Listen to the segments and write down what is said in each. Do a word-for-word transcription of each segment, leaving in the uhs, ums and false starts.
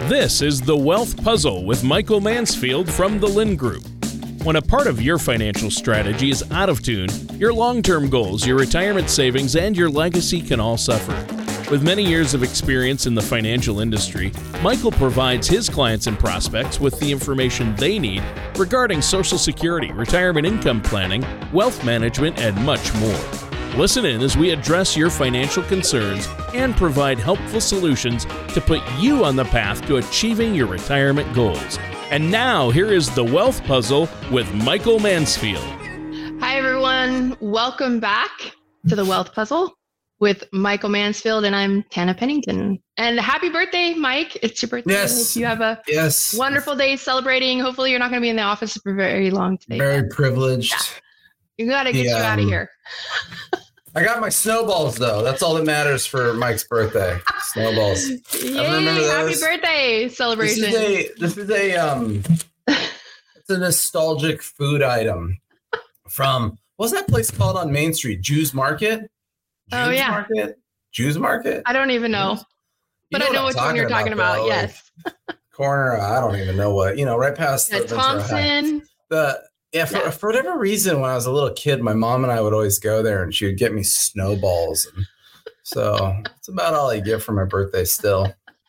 This is The Wealth Puzzle with Michael Mansfield from the Lynn Group. When a part of your financial strategy is out of tune, your long-term goals, your retirement savings, and your legacy can all suffer. With many years of experience in the financial industry, Michael provides his clients and prospects with the information they need regarding Social Security, retirement income planning, wealth management, and much more. Listen in as we address your financial concerns and provide helpful solutions to put you on the path to achieving your retirement goals. And now, here is The Wealth Puzzle with Michael Mansfield. Hi, everyone. Welcome back to The Wealth Puzzle with Michael Mansfield, and I'm Tana Pennington. And happy birthday, Mike. It's your birthday. Yes. You have a yes. wonderful day celebrating. Hopefully you're not going to be in the office for very long today. Very privileged. Yeah. You got to get the, you um, out of here. I got my snowballs, though. That's all that matters for Mike's birthday. Snowballs. Yay, happy birthday celebration. This is a, this is a, um, it's a nostalgic food item from, what's that place called on Main Street? Jews Market? Jews oh, yeah. Market? Jews Market? I don't even know. But you know I know which one you're talking about. about. Yes. Like corner, I don't even know what, you know, right past yeah, the Thompson. The Yeah, for, yeah, for whatever reason, when I was a little kid, my mom and I would always go there and she would get me snowballs. And so that's about all I get for my birthday still.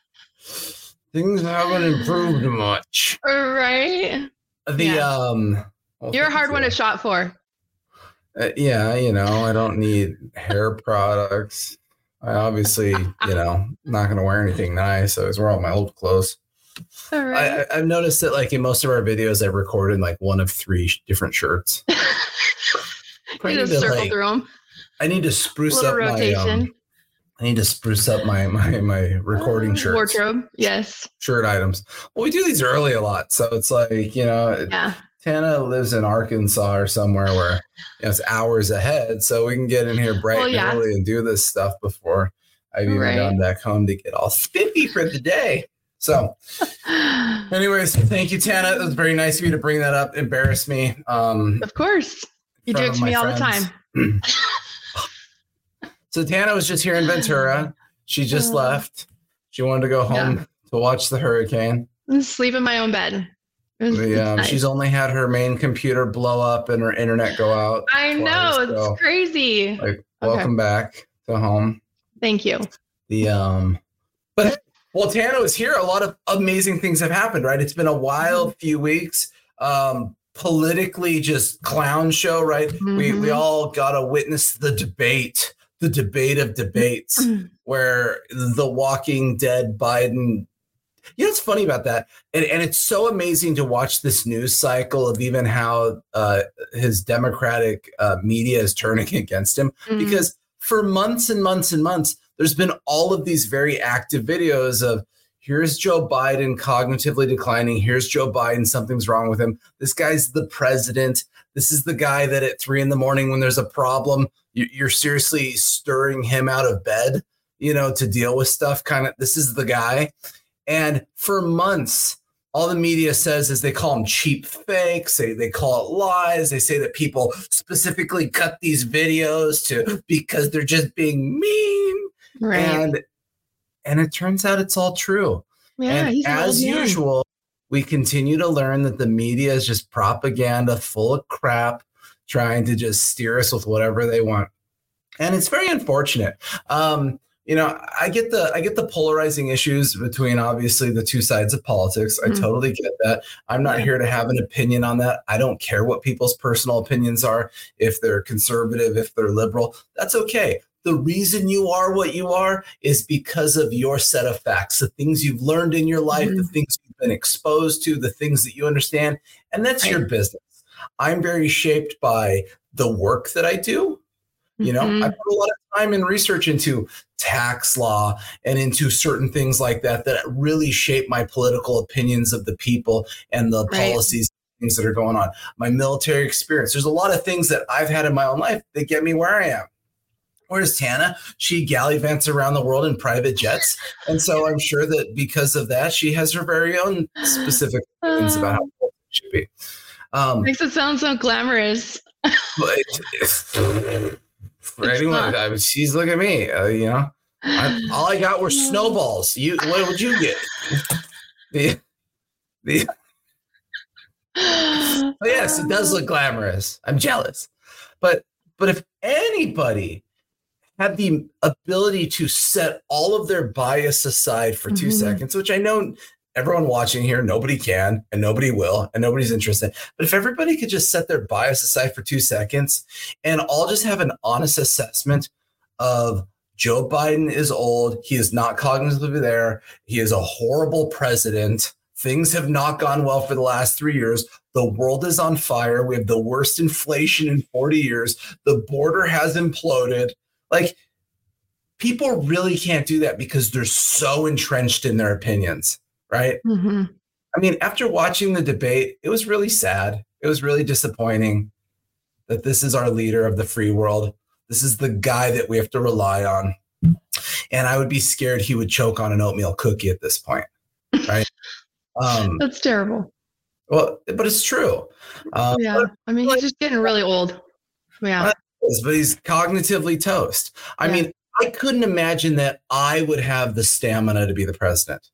Things haven't improved much. Right. The, yeah. um, You're a hard one to shop for. Uh, yeah, you know, I don't need hair products. I obviously, you know, not going to wear anything nice. I always wear all my old clothes. All right. I, I've noticed that, like, in most of our videos, I've recorded like one of three sh- different shirts. You just to, circle like, through them. I need to spruce up rotation. my. Um, I need to spruce up my my my recording uh, shirts. Wardrobe, yes. Shirt items. Well, we do these early a lot, so it's like, you know, yeah. Tana lives in Arkansas or somewhere where, you know, it's hours ahead, so we can get in here bright well, yeah. and early and do this stuff before I've even right. gone back home to get all spiffy for the day. So, anyways, thank you, Tana. It was very nice of you to bring that up. Embarrass me. Um, of course. You do it to me all friends. the time. So Tana was just here in Ventura. She just uh, left. She wanted to go home yeah. to watch the hurricane. Sleep in my own bed. Yeah, um, nice. She's only had her main computer blow up and her internet go out. I twice, know. It's so, crazy. Like, welcome okay. back to home. Thank you. The um, But Well, Tana was here. A lot of amazing things have happened, right? It's been a wild few weeks. Um, politically, just clown show, right? Mm-hmm. We we all got to witness the debate, the debate of debates, mm-hmm. where the Walking Dead Biden. You know what's funny about that? And, and it's so amazing to watch this news cycle of even how uh, his Democratic uh, media is turning against him, mm-hmm. because for months and months and months, there's been all of these very active videos of here's Joe Biden cognitively declining. Here's Joe Biden. Something's wrong with him. This guy's the president. This is the guy that at three in the morning when there's a problem, you're seriously stirring him out of bed, you know, to deal with stuff. Kind of this is the guy. And for months, all the media says is they call them cheap fakes. They, they call it lies. They say that people specifically cut these videos to because they're just being mean. Right. And and it turns out it's all true. Yeah, and as usual, we continue to learn that the media is just propaganda full of crap, trying to just steer us with whatever they want. And it's very unfortunate. Um, you know, I get the I get the polarizing issues between obviously the two sides of politics. I mm-hmm. totally get that. I'm not yeah. here to have an opinion on that. I don't care what people's personal opinions are. If they're conservative, if they're liberal, that's okay. The reason you are what you are is because of your set of facts, the things you've learned in your life, mm-hmm. the things you've been exposed to, the things that you understand, and that's right. your business. I'm very shaped by the work that I do. You know, mm-hmm. I put a lot of time and research into tax law and into certain things like that, that really shape my political opinions of the people and the right. policies, things that are going on. My military experience. There's a lot of things that I've had in my own life that get me where I am. Whereas Tana, she gallivants around the world in private jets. And so I'm sure that because of that, she has her very own specific opinions about how it should be. Um, Makes it sound so glamorous. But for anyone, I mean, she's look at me, uh, you know, I, all I got were snowballs. You, what would you get? the the. Oh, yes, it does look glamorous. I'm jealous, but but if anybody had the ability to set all of their bias aside for two mm-hmm. seconds, which I know everyone watching here, nobody can and nobody will and nobody's interested. But if everybody could just set their bias aside for two seconds and all just have an honest assessment of Joe Biden is old. He is not cognitively there. He is a horrible president. Things have not gone well for the last three years. The world is on fire. We have the worst inflation in forty years. The border has imploded. Like, people really can't do that because they're so entrenched in their opinions, right? Mm-hmm. I mean, after watching the debate, it was really sad. It was really disappointing that this is our leader of the free world. This is the guy that we have to rely on. And I would be scared he would choke on an oatmeal cookie at this point, right? Um, That's terrible. Well, but it's true. Um, yeah. But, I mean, he's just getting really old. Yeah. But he's cognitively toast. I yeah. mean, I couldn't imagine that I would have the stamina to be the president.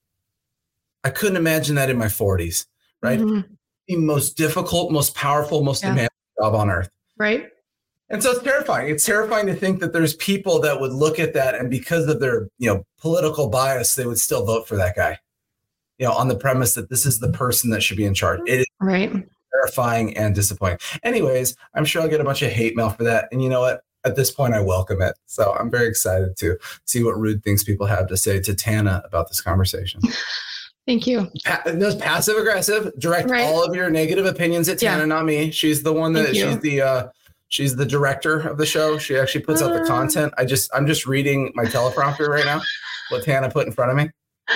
I couldn't imagine that in my forties, right? Mm-hmm. The most difficult, most powerful, most yeah. demanding job on earth. Right. And so it's terrifying. It's terrifying to think that there's people that would look at that and because of their, you know, political bias, they would still vote for that guy, you know, on the premise that this is the person that should be in charge. It is right. terrifying and disappointing. Anyways, I'm sure I'll get a bunch of hate mail for that. And you know what? At this point, I welcome it. So I'm very excited to see what rude things people have to say to Tana about this conversation. Thank you. Pa- no, passive aggressive. Direct right. all of your negative opinions at Tana, yeah. not me. She's the one that she's the uh, she's the director of the show. She actually puts uh, out the content. I just I'm just reading my teleprompter right now. What Tana put in front of me.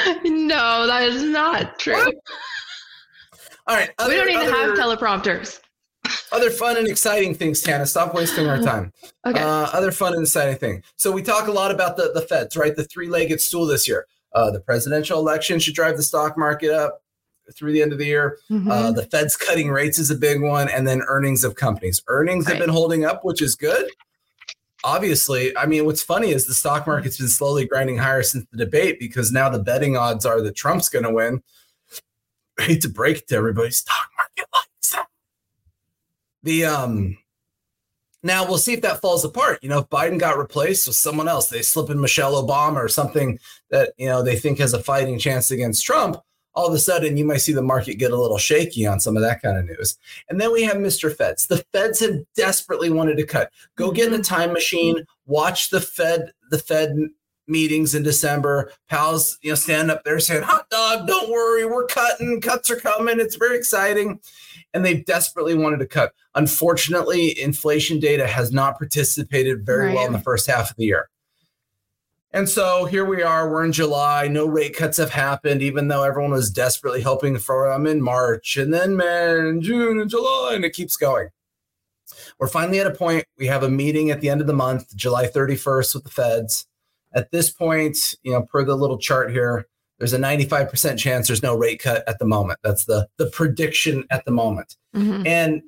No, that is not true. What? All right. Other, we don't even other, have teleprompters. Other fun and exciting things, Tana. Stop wasting our time. Okay. Uh, other fun and exciting thing. So we talk a lot about the, the Feds, right? The three-legged stool this year. Uh, the presidential election should drive the stock market up through the end of the year. Mm-hmm. Uh, the Fed's cutting rates is a big one. And then earnings of companies. Earnings right. have been holding up, which is good. Obviously, I mean, what's funny is the stock market's been slowly grinding higher since the debate because now the betting odds are that Trump's going to win. I hate to break it to everybody. Stock market likes that. The um, now we'll see if that falls apart. You know, if Biden got replaced with someone else, they slip in Michelle Obama or something that, you know, they think has a fighting chance against Trump. All of a sudden, you might see the market get a little shaky on some of that kind of news. And then we have Mister Feds. The Feds have desperately wanted to cut. Go get in the time machine, watch the Fed, the Fed meetings in December. Pals, you know, stand up there saying, hot dog, don't worry, we're cutting, cuts are coming. It's very exciting. And they desperately wanted to cut. Unfortunately, inflation data has not participated very right. well in the first half of the year. And so here we are, we're in July, no rate cuts have happened, even though everyone was desperately hoping for them in March and then May and June and July, and it keeps going. We're finally at a point, we have a meeting at the end of the month, July thirty-first with the Feds. At this point, you know, per the little chart here, there's a ninety-five percent chance there's no rate cut at the moment. That's the, the prediction at the moment. Mm-hmm. And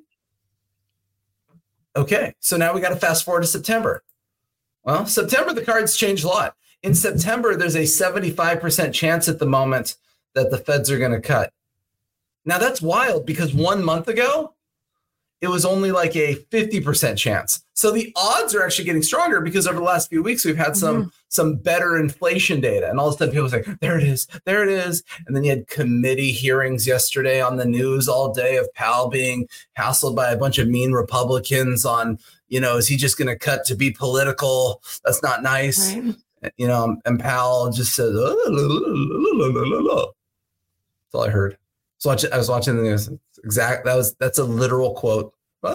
okay, so now we got to fast forward to September. Well, September, the cards change a lot. In September, there's a seventy-five percent chance at the moment that the Feds are going to cut. Now, that's wild because one month ago, it was only like a fifty percent chance. So the odds are actually getting stronger because over the last few weeks, we've had some, mm-hmm. some better inflation data. And all of a sudden, people say, there it is, there it is. And then you had committee hearings yesterday on the news all day of Powell being hassled by a bunch of mean Republicans on, you know, is he just going to cut to be political? That's not nice. Right. You know, and Powell just said, la, la, la, la, la. That's all I heard. So I was watching the news. Exact. That was, that's a literal quote.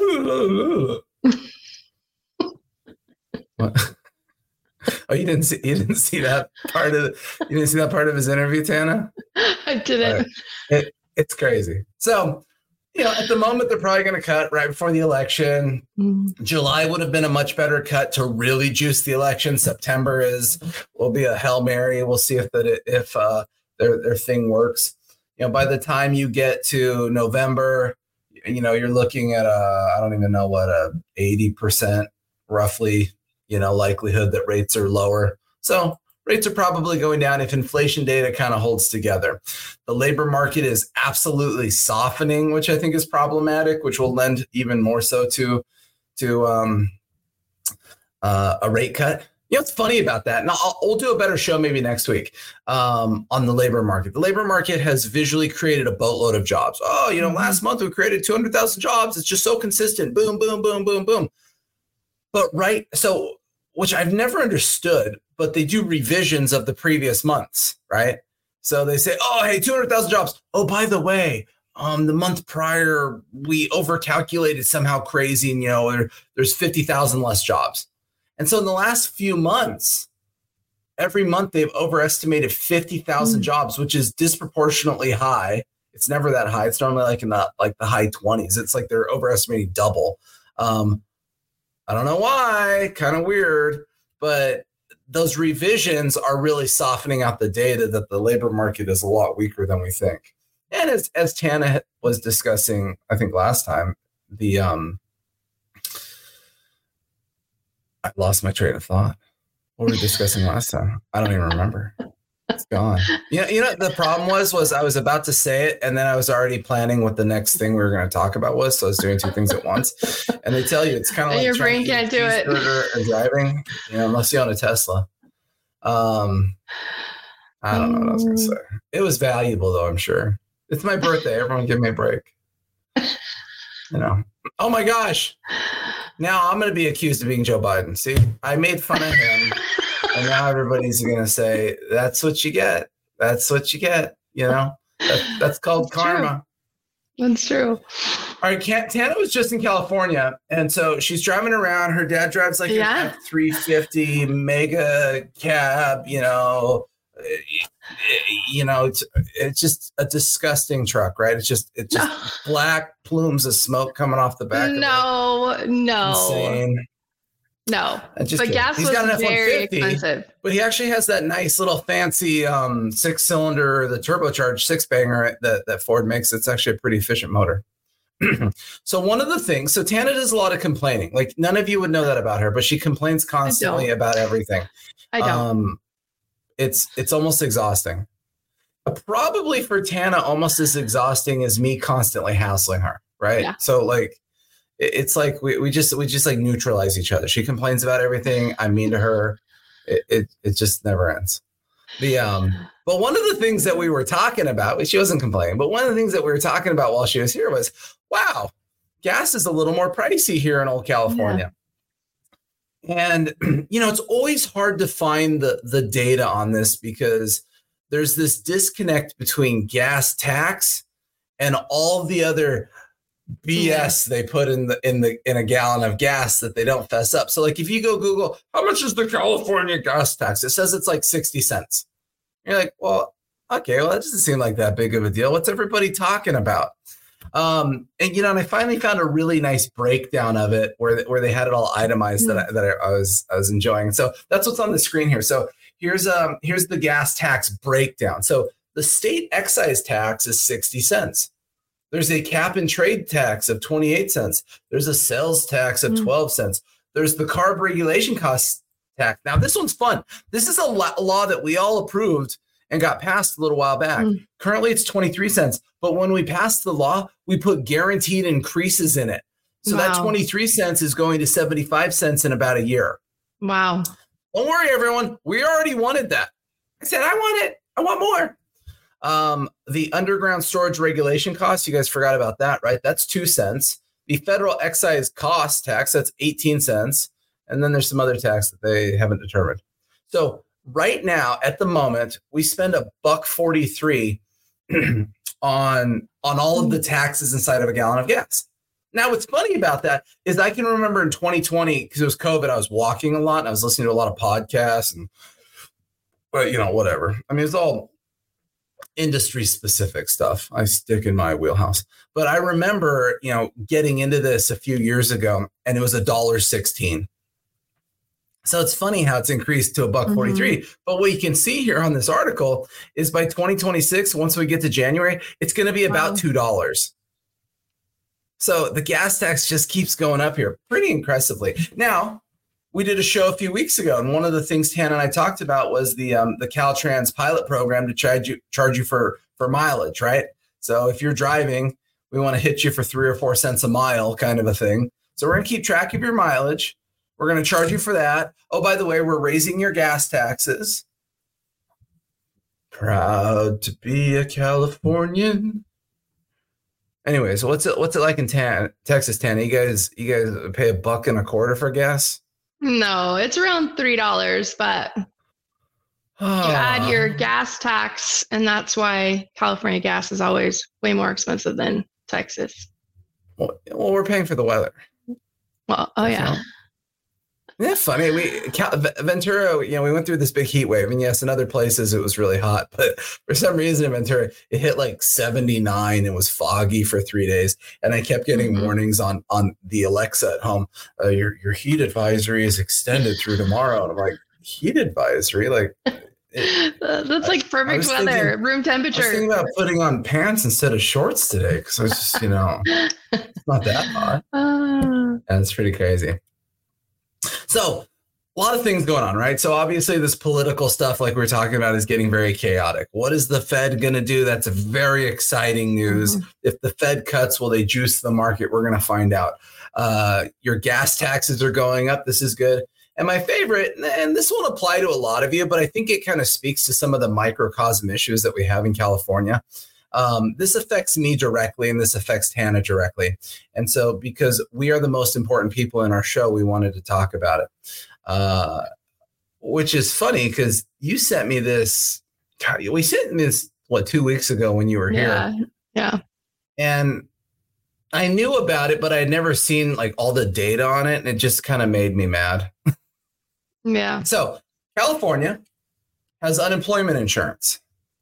What? Oh, you didn't see, you didn't see that part of, the, you didn't see that part of his interview, Tana? I didn't. Right. It, it's crazy. So, you know, at the moment, they're probably going to cut right before the election. Mm. July would have been a much better cut to really juice the election. September is will be a Hail Mary. We'll see if that it, if uh, their their thing works. You know, by the time you get to November, you know, you're looking at a I don't even know what a eighty percent roughly, you know, likelihood that rates are lower. So rates are probably going down if inflation data kind of holds together. The labor market is absolutely softening, which I think is problematic, which will lend even more so to, to um, uh, a rate cut. You know what's funny about that? And I'll, we'll do a better show maybe next week um, on the labor market. The labor market has visually created a boatload of jobs. Oh, you know, last month we created two hundred thousand jobs. It's just so consistent. Boom, boom, boom, boom, boom. But right, so, which I've never understood, but they do revisions of the previous months, right? So they say, oh, hey, two hundred thousand jobs. Oh, by the way, um, the month prior, we overcalculated somehow crazy, and, you know, there, there's fifty thousand less jobs. And so in the last few months, every month they've overestimated fifty thousand mm. jobs, which is disproportionately high. It's never that high. It's normally like in the like the high twenties. It's like they're overestimating double. Um, I don't know why, kind of weird, but those revisions are really softening out the data that the labor market is a lot weaker than we think. And as as Tana was discussing, I think last time, the um. I lost my train of thought. What were we discussing last time? I don't even remember. It's gone. You know, you know, the problem was, was I was about to say it, and then I was already planning what the next thing we were going to talk about was. So I was doing two things at once. And they tell you it's kind of like your brain can't do it. And driving, you know, unless you own a Tesla. Um, I don't know what I was going to say. It was valuable, though, I'm sure. It's my birthday. Everyone give me a break. You know. Oh my gosh. Now I'm going to be accused of being Joe Biden. See, I made fun of him, and now everybody's going to say, that's what you get. That's what you get. You know, that, that's called that's karma. True. That's true. All right. Tana was just in California, and so she's driving around. Her dad drives like yeah. an F three fifty mega cab, you know, you know, it's, it's just a disgusting truck, right? It's just, it's just no. black plumes of smoke coming off the back. No, of it. no, Insane. No, but kidding. Gas He's was got an very expensive. But he actually has that nice little fancy um, six cylinder, the turbocharged six banger that, that Ford makes. It's actually a pretty efficient motor. So one of the things, so Tana does a lot of complaining. Like none of you would know that about her, but she complains constantly about everything. I don't. Um, It's it's almost exhausting. Probably for Tana, almost as exhausting as me constantly hassling her, right? Yeah. So like, it, it's like we, we just we just like neutralize each other. She complains about everything. I'm mean to her. It it, it just never ends. The um, but one of the things that we were talking about, she wasn't complaining, but one of the things that we were talking about while she was here was, wow, gas is a little more pricey here in old California. Yeah. And, you know, it's always hard to find the, the data on this because there's this disconnect between gas tax and all the other B S yeah. they put in the in the in a gallon of gas that they don't fess up. So like if you go Google, how much is the California gas tax? It says it's like sixty cents. You're like, well, okay, well, that doesn't seem like that big of a deal. What's everybody talking about? Um, and, you know, and I finally found a really nice breakdown of it where, where they had it all itemized mm. that, I, that I, I was, I was enjoying. So that's what's on the screen here. So here's, um, here's the gas tax breakdown. So the state excise tax is sixty cents. There's a cap and trade tax of twenty-eight cents. There's a sales tax of mm. twelve cents. There's the carb regulation cost tax. Now this one's fun. This is a law that we all approved and got passed a little while back. Mm. Currently it's twenty-three cents. But when we passed the law, we put guaranteed increases in it. So wow. that twenty-three cents is going to seventy-five cents in about a year. Wow. Don't worry, everyone. We already wanted that. I said, I want it. I want more. Um, the underground storage regulation costs, you guys forgot about that, right? That's two cents. The federal excise cost tax, that's eighteen cents. And then there's some other tax that they haven't determined. So right now, at the moment, we spend a buck forty-three on on all of the taxes inside of a gallon of gas. Now, what's funny about that is I can remember in twenty twenty, because it was COVID, I was walking a lot and I was listening to a lot of podcasts and, but you know, whatever. I mean, it's all industry specific stuff. I stick in my wheelhouse. But I remember, you know, getting into this a few years ago and it was a dollar sixteen. So it's funny how it's increased to a buck forty-three. Mm-hmm. But what you can see here on this article is by twenty twenty-six, once we get to January, it's going to be about wow. two dollars. So the gas tax just keeps going up here pretty impressively. Now, we did a show a few weeks ago, and one of the things Tana and I talked about was the um, the Caltrans pilot program to charge you charge you for for mileage, right? So if you're driving, we want to hit you for three or four cents a mile, kind of a thing. So we're going to keep track of your mileage. We're going to charge you for that. Oh, by the way, we're raising your gas taxes. Proud to be a Californian. Anyways, what's it what's it like in Tan- Texas, Tana? You guys, you guys pay a buck and a quarter for gas? No, it's around three dollars, but oh. you add your gas tax, and that's why California gas is always way more expensive than Texas. Well, well we're paying for the weather. Well, oh yeah. So, yeah, funny. We Ventura, you know, we went through this big heat wave, and yes, in other places it was really hot, but for some reason in Ventura it hit like seventy-nine. It was foggy for three days, and I kept getting mm-hmm. warnings on on the Alexa at home. Uh, your your heat advisory is extended through tomorrow, and I'm like, heat advisory, like it, that's like perfect weather, thinking, room temperature. I was thinking about putting on pants instead of shorts today because I was just, you know, it's not that hot. Uh, and it's pretty crazy. So a lot of things going on, right? So obviously this political stuff like we we're talking about is getting very chaotic. What is the Fed going to do? That's a very exciting news. Mm-hmm. If the Fed cuts, will they juice the market? We're going to find out. Uh, your gas taxes are going up. This is good. And my favorite, and this won't apply to a lot of you, but I think it kind of speaks to some of the microcosm issues that we have in California. Um, this affects me directly, and this affects Tana directly. And so because we are the most important people in our show, we wanted to talk about it, uh, which is funny because you sent me this. We sent me this, what, two weeks ago when you were yeah, here. Yeah. And I knew about it, but I had never seen like all the data on it. And it just kind of made me mad. Yeah. So California has unemployment insurance.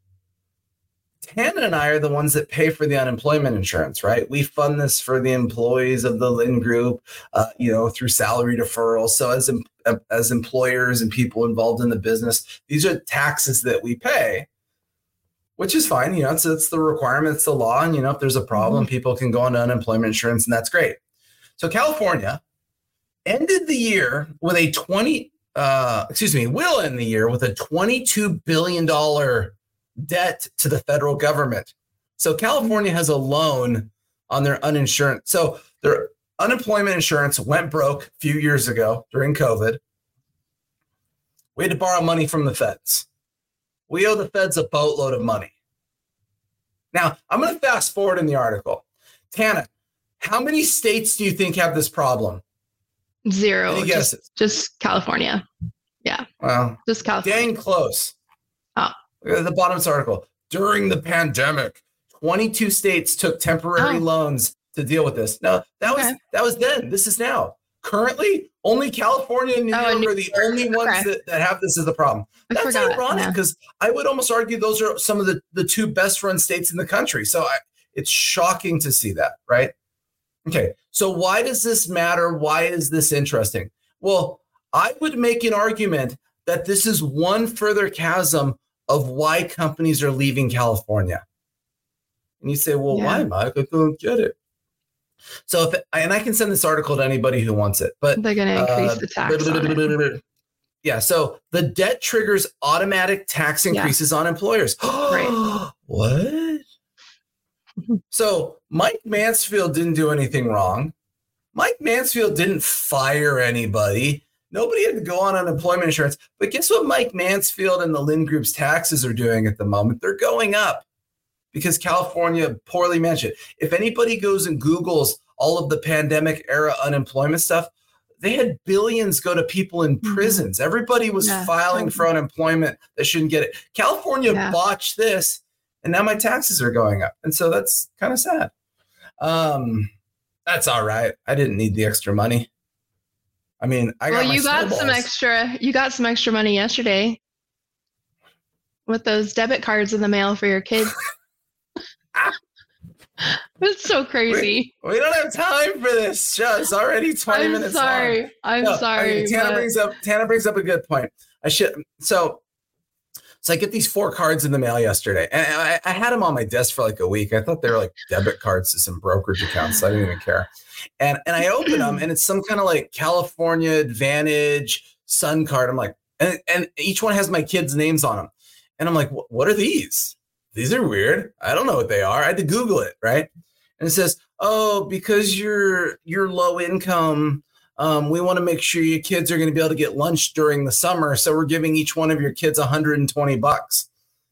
Tana and I are the ones that pay for the unemployment insurance, right? We fund this for the employees of the Lynn Group, uh, you know, through salary deferrals. So as as employers and people involved in the business, these are taxes that we pay, which is fine. You know, it's, it's the requirement, it's the law. And, you know, if there's a problem, mm-hmm. people can go on unemployment insurance, and that's great. So California ended the year with a twenty, uh, excuse me, will end the year with a twenty-two billion dollars debt to the federal government. So California has a loan on their uninsurance. So their unemployment insurance went broke a few years ago during COVID. We had to borrow money from the feds. We owe the feds a boatload of money. Now, I'm going to fast forward in the article. Tana, how many states do you think have this problem? Zero. Any guesses? Just, just California. Yeah. Well, just California. Dang close. Oh. Look at the bottom of this article. During the pandemic, twenty-two states took temporary oh. loans to deal with this. No, that was okay. that was then. This is now. Currently, only California and New oh, York New are the York. only ones okay. that, that have this as a problem. I That's forgot. ironic because yeah. I would almost argue those are some of the, the two best run states in the country. So I, it's shocking to see that, right? Okay, so why does this matter? Why is this interesting? Well, I would make an argument that this is one further chasm of why companies are leaving California. And you say, well, yeah. why, Mike? I don't get it. So, if and I can send this article to anybody who wants it, but they're going to increase uh, the tax on it. Yeah. So the debt triggers automatic tax increases yeah. on employers. Right. What? So Mike Mansfield didn't do anything wrong. Mike Mansfield didn't fire anybody. Nobody had to go on unemployment insurance. But guess what Mike Mansfield and the Lynn Group's taxes are doing at the moment? They're going up because California poorly managed it. If anybody goes and Googles all of the pandemic era unemployment stuff, they had billions go to people in prisons. Mm-hmm. Everybody was yeah, filing totally. for unemployment that shouldn't get it. California yeah. botched this, and now my taxes are going up. And so that's kind of sad. Um, that's all right. I didn't need the extra money. I mean, I got well, my you got snowballs. some extra. You got some extra money yesterday with those debit cards in the mail for your kids. It's so crazy. We, we don't have time for this. It's already twenty I'm minutes sorry. long. I'm no, sorry. I mean, Tana but... brings up Tana brings up a good point. I should so So I get these four cards in the mail yesterday, and I, I had them on my desk for like a week. I thought they were like debit cards to some brokerage accounts. So I didn't even care. And and I open them, and it's some kind of like California Advantage Sun card. I'm like, and, and each one has my kids' names on them. And I'm like, what are these? These are weird. I don't know what they are. I had to Google it, right? And it says, oh, because you're you're low income, um, we want to make sure your kids are going to be able to get lunch during the summer. So we're giving each one of your kids one hundred twenty bucks.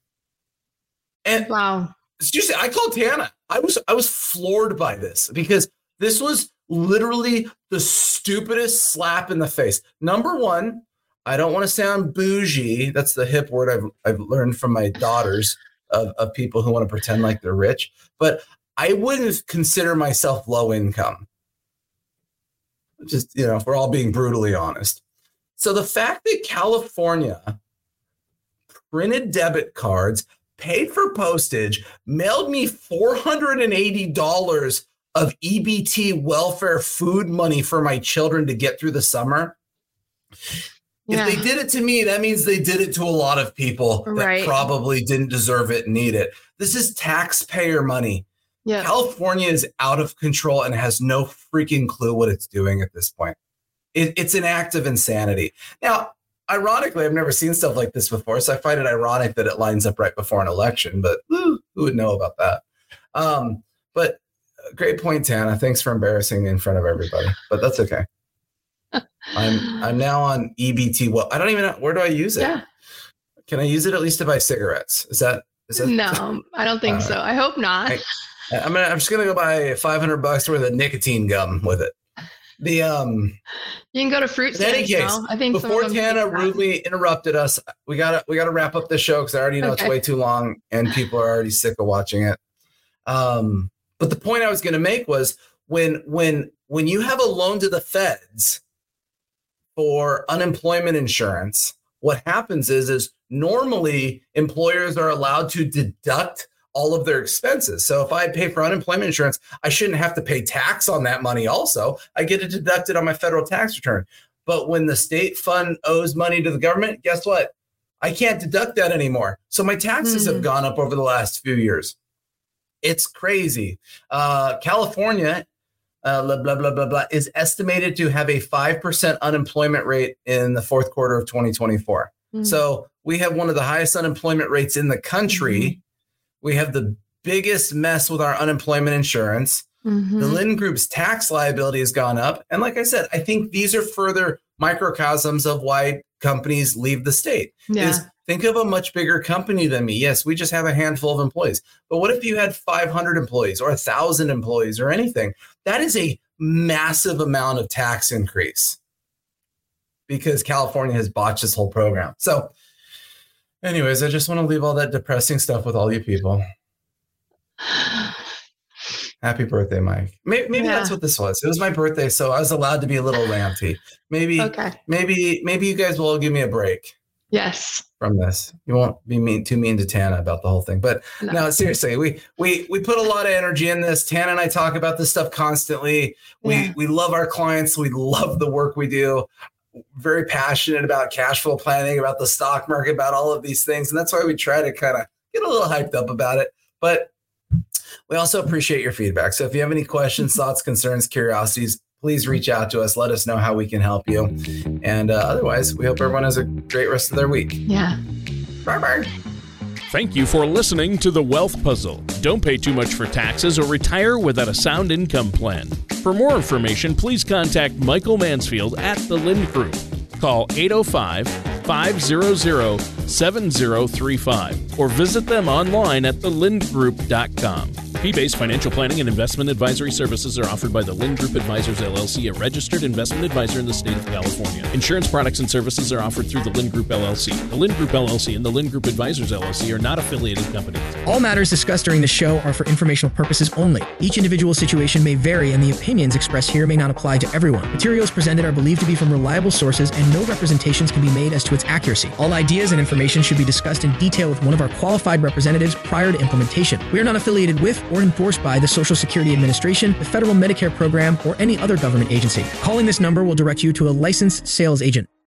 And wow. Seriously, I called Tana. I was I was floored by this because this was literally the stupidest slap in the face. Number one, I don't want to sound bougie. That's the hip word I've I've learned from my daughters of, of people who want to pretend like they're rich. But I wouldn't consider myself low income. Just, you know, if we're all being brutally honest. So the fact that California printed debit cards, paid for postage, mailed me four hundred eighty dollars of E B T welfare food money for my children to get through the summer. Yeah. If they did it to me, that means they did it to a lot of people that right. probably didn't deserve it and need it. This is taxpayer money. Yeah. California is out of control and has no freaking clue what it's doing at this point. It, it's an act of insanity. Now, ironically, I've never seen stuff like this before, so I find it ironic that it lines up right before an election, but woo, who would know about that? Um, but great point, Tana. Thanks for embarrassing me in front of everybody, but that's okay. I'm I'm now on E B T. Well, I don't even know, where do I use it? Yeah. Can I use it at least to buy cigarettes? Is that, is that no, I don't think uh, so. I hope not. I, I'm gonna, I'm just gonna go buy five hundred bucks worth of nicotine gum with it. The um, you can go to fruit stands. In any case, I think before Tana rudely interrupted us, we gotta we gotta wrap up the show because I already know okay. it's way too long and people are already sick of watching it. Um, but the point I was gonna make was when when when you have a loan to the feds for unemployment insurance, what happens is is normally employers are allowed to deduct all of their expenses. So if I pay for unemployment insurance, I shouldn't have to pay tax on that money also. I get it deducted on my federal tax return. But when the state fund owes money to the government, guess what? I can't deduct that anymore. So my taxes mm. have gone up over the last few years. It's crazy. Uh, California, uh, blah, blah, blah, blah, blah, is estimated to have a five percent unemployment rate in the fourth quarter of twenty twenty-four. Mm. So we have one of the highest unemployment rates in the country. Mm. We have the biggest mess with our unemployment insurance. Mm-hmm. The Lind Group's tax liability has gone up. And like I said, I think these are further microcosms of why companies leave the state. Yeah. Is think of a much bigger company than me. Yes, we just have a handful of employees. But what if you had five hundred employees or one thousand employees or anything? That is a massive amount of tax increase because California has botched this whole program. So anyways, I just want to leave all that depressing stuff with all you people. Happy birthday, Mike. Maybe, maybe yeah. that's what this was. It was my birthday, so I was allowed to be a little ranty. Maybe, okay. maybe, maybe you guys will all give me a break. Yes. From this, you won't be mean too mean to Tana about the whole thing. But no, no seriously, we we we put a lot of energy in this. Tana and I talk about this stuff constantly. We yeah. we love our clients. We love the work we do. Very passionate about cash flow planning, about the stock market, about all of these things. And that's why we try to kind of get a little hyped up about it. But we also appreciate your feedback. So if you have any questions, thoughts, concerns, curiosities, please reach out to us. Let us know how we can help you. And uh, otherwise, we hope everyone has a great rest of their week. Yeah. Bye-bye. Thank you for listening to The Wealth Puzzle. Don't pay too much for taxes or retire without a sound income plan. For more information, please contact Michael Mansfield at The Lind Group. Call eight oh five, five hundred, seven oh three five or visit them online at the lind group dot com. Fee-based financial planning and investment advisory services are offered by the Lind Group Advisors, L L C, a registered investment advisor in the state of California. Insurance products and services are offered through the Lind Group, L L C. The Lind Group, L L C and the Lind Group Advisors, L L C are not affiliated companies. All matters discussed during the show are for informational purposes only. Each individual situation may vary, and the opinions expressed here may not apply to everyone. Materials presented are believed to be from reliable sources, and no representations can be made as to its accuracy. All ideas and information should be discussed in detail with one of our qualified representatives prior to implementation. We are not affiliated with or endorsed by the Social Security Administration, the Federal Medicare Program, or any other government agency. Calling this number will direct you to a licensed sales agent.